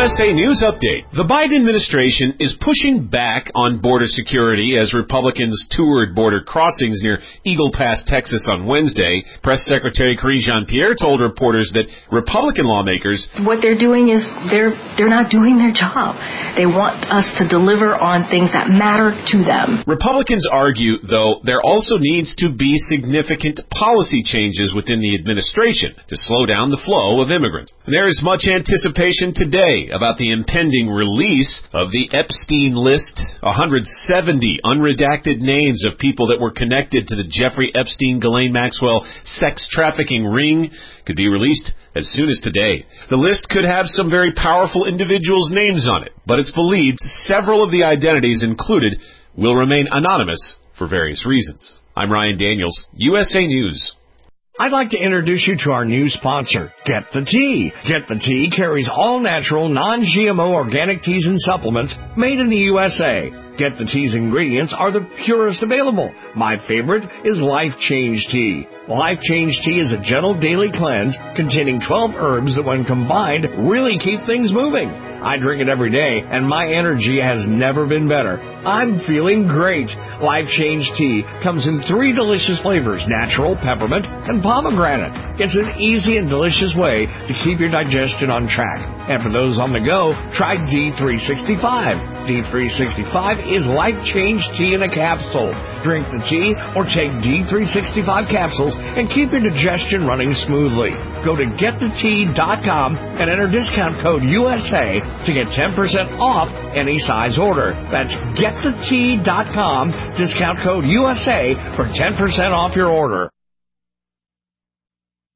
USA News Update. The Biden administration is pushing back on border security as Republicans toured border crossings near Eagle Pass, Texas on Wednesday. Press Secretary Karine Jean-Pierre told reporters that Republican lawmakers... What they're doing is they're not doing their job. They want us to deliver on things that matter to them. Republicans argue, though, there also needs to be significant policy changes within the administration to slow down the flow of immigrants. There is much anticipation today about the impending release of the Epstein list. 170 unredacted names of people that were connected to the Jeffrey Epstein, Ghislaine Maxwell sex trafficking ring could be released as soon as today. The list could have some very powerful individuals' names on it, but it's believed several of the identities included will remain anonymous for various reasons. I'm Ryan Daniels, USA News. I'd like to introduce you to our new sponsor, Get the Tea. Get the Tea carries all natural, non-GMO organic teas and supplements made in the USA. Get the Tea's ingredients are the purest available. My favorite is Life Change Tea. Life Change Tea is a gentle daily cleanse containing 12 herbs that when combined really keep things moving. I drink it every day, and my energy has never been better. I'm feeling great. Life Change Tea comes in 3 delicious flavors, natural, peppermint, and pomegranate. It's an easy and delicious way to keep your digestion on track. And for those on the go, try D365. D365 is Life Change Tea in a capsule. Drink the tea or take D365 capsules and keep your digestion running smoothly. Go to getthetea.com and enter discount code USA to get 10% off any size order. That's getthetea.com, discount code USA for 10% off your order.